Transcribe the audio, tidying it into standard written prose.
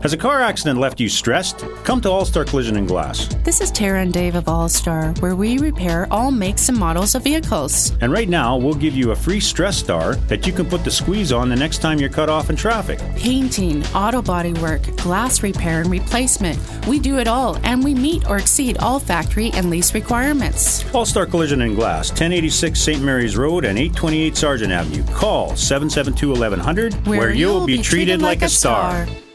Has a car accident left you stressed? Come to All-Star Collision and Glass. This is Tara and Dave of All-Star, where we repair all makes and models of vehicles. And right now, we'll give you a free stress star that you can put the squeeze on the next time you're cut off in traffic. Painting, auto body work, glass repair and replacement. We do it all, and we meet or exceed all factory and lease requirements. All-Star Collision and Glass, 1086 St. Mary's Road and 828 Sargent Avenue. Call 772-1100, where you'll be treated like a star.